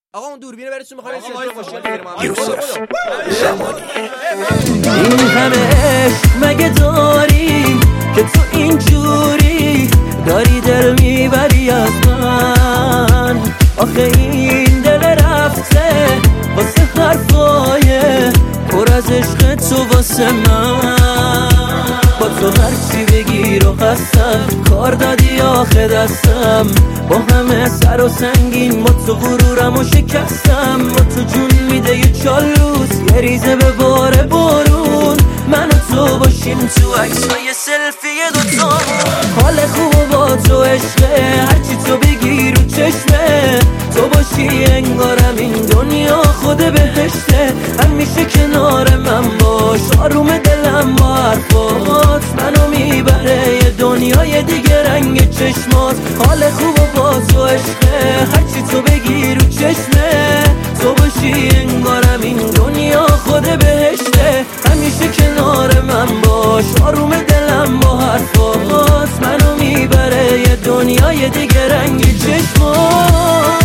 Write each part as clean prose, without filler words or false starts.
آقا اون دوربینه براتون می‌خوام یه مشکل بگیرم. این همه عشق مگه داری که تو اینجوری داری دل میبری از من؟ آخه این دل رفته واسه حرفای پر از عشق تو واسه من. با تو هرچی بگیر و هستم کار دادی آخه دستم، با همه سر و سنگین با تو غرورم و شکستم. با تو جون میده یه چالوس یه ریزه به بار بارون، من و تو باشیم تو عکسای سلفی دوتامون. حال خوب با تو عشقه، هرچی تو بگی رو چشمه، تو باشی انگارم این دنیا خود بهشته. همیشه کنار من باش، آروم دلم با حرفات منو میبره یه دنیای دیگه رنگ چشمات. حال خوب با تو عشقه، هرچی تو بگی رو چشمه، تو باشی انگارم این دنیا خود بهشته. همیشه کنار من باش، آروم دلم با حرفات منو میبره یه دنیای دیگه رنگ چشمات.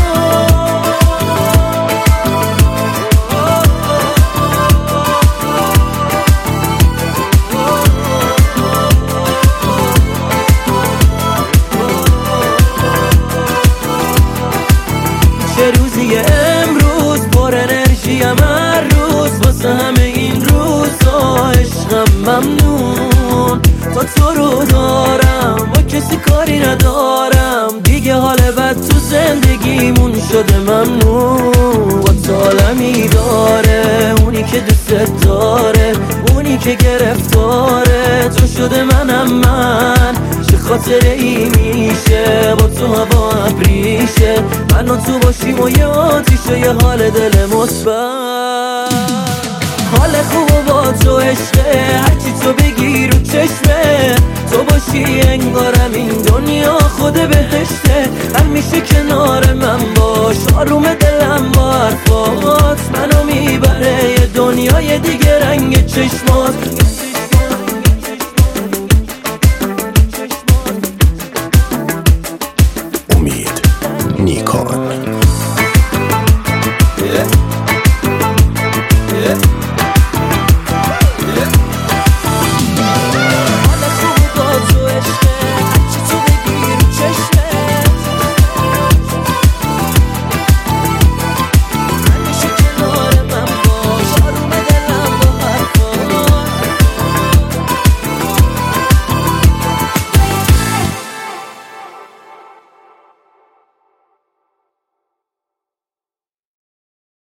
چه روزی امروز پر انرژیم هر روز، واسه همه این روزا عشقم ممنون. تو رو دارم با کسی کاری ندارم دیگه، حال بد تو زندگیمون شده ممنون. با تو عالمی داره اونی که دوست داره، اونی که گرفتاره تو شده منم من. چه خاطره ای میشه با تو هوا ابریشه، من و تو باشیم و یه آتیشه یه حال دل مثبت. حال خوب با تو عشقه، هرچی تو بگی رو چشمه، تو باشی انگارم این دنیا خود بهشته. همیشه کنار من باش، آروم دلم با حرفات منو میبره یه دنیای دیگه رنگ چشمات.